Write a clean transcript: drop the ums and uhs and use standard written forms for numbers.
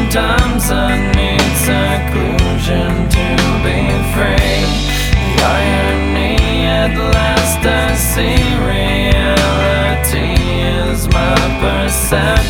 Sometimes I need seclusion to be free. The irony, at last I see reality is my perception.